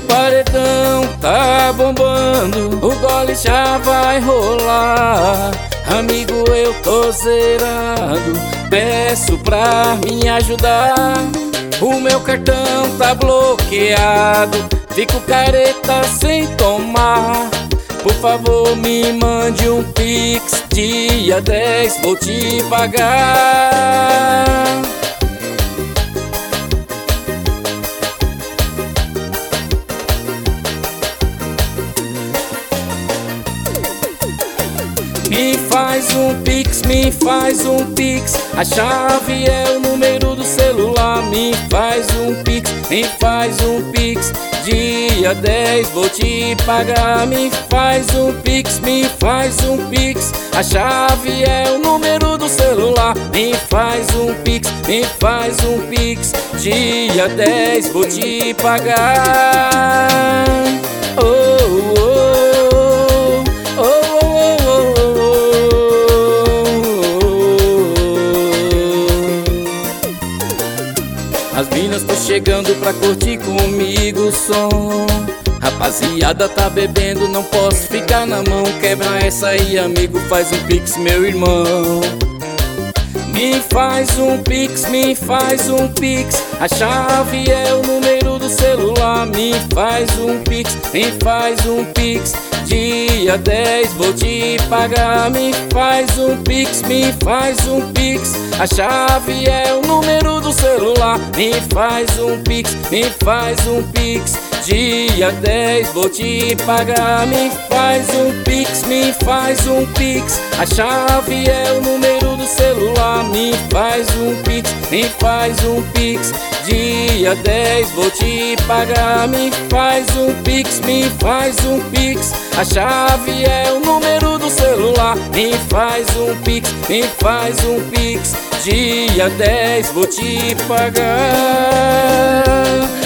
paredão tá bombando, o gole já vai rolar. Amigo, eu tô zerado, peço pra me ajudar. O meu cartão tá bloqueado, fico careta sem tomar. Por favor, me mande um Pix, dia 10 vou te pagar. Me faz um Pix, me faz um Pix, a chave é o número do celular. Me faz um Pix, me faz um Pix, dia 10 vou te pagar. Me faz um Pix, me faz um Pix, a chave é o número do celular. Me faz um Pix, me faz um Pix, dia 10 vou te pagar. Oh, oh, oh, oh, oh. As minas tão chegando pra curtir comigo o som. Rapaziada tá bebendo, não posso ficar na mão. Quebra essa aí, amigo, faz um Pix, meu irmão. Me faz um Pix, me faz um Pix, a chave é o número do celular. Me faz um Pix, me faz um Pix, dia 10 vou te pagar. Me faz um Pix, me faz um Pix, a chave é o número do celular. Me faz um Pix, me faz um Pix, dia 10 vou te pagar. Me faz um Pix, me faz um Pix, a chave é o número do celular. Me faz um Pix, me faz um Pix, dia 10 vou te pagar. Me faz um Pix, me faz um Pix, a chave é o número do celular. Me faz um Pix, me faz um Pix, dia 10 vou te pagar.